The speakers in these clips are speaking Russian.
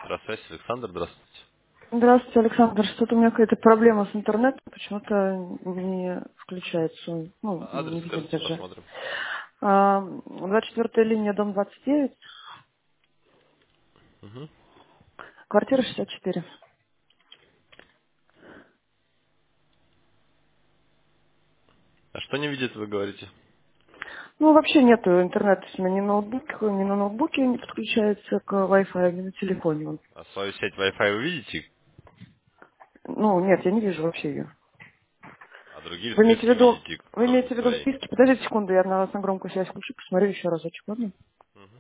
Здравствуйте, Александр, здравствуйте. Здравствуйте, Александр. Что-то у меня какая-то проблема с интернетом, почему-то не включается, он, ну, Адрес не видит скажите, даже. посмотрим. 24-я линия, дом 29, Мгм. квартира 64. А что не видит, вы говорите? Ну, вообще нету интернета у меня ни на ноутбуке не подключается к Wi-Fi, ни на телефоне. Он. А свою сеть Wi-Fi вы видите? Ну, нет, я не вижу вообще ее. А другие Вы имеете в списки виду, видите, вы кроме имеете в виду своей? списки? Подождите секунду, я на вас на громкую связь включу, посмотрю еще разочек, ладно? Мгм.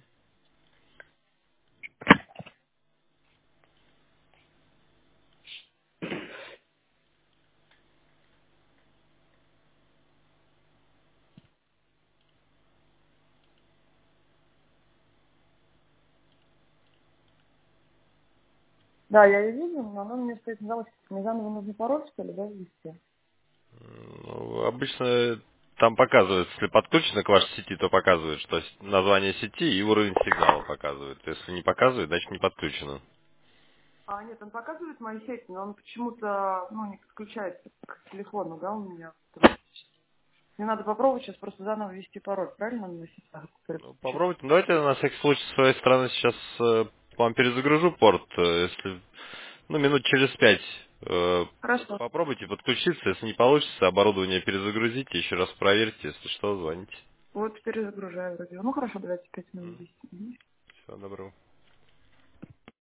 Да, я ее вижу, но она мне стоит на заводке. Мне заново нужно пароль, что ли, да, ввести? Ну, обычно там показывает, если подключено к вашей сети, то показывает, что название сети и уровень сигнала показывает. Если не показывает, значит не подключено. Нет, он показывает мою сеть, но он почему-то, ну, не подключается к телефону, да, у меня. Мне надо попробовать сейчас просто заново ввести пароль, правильно, на сетях, который Ну, подключен? попробуйте. Ну, давайте на всякий случай с своей стороны сейчас вам перезагружу порт. Если ну, минут через 5 Хорошо. попробуйте подключиться. Если не получится, оборудование перезагрузите, еще раз проверьте. Если что, звоните. Вот перезагружаю вроде. Ну, хорошо, давайте 5 минут 10. Всего доброго.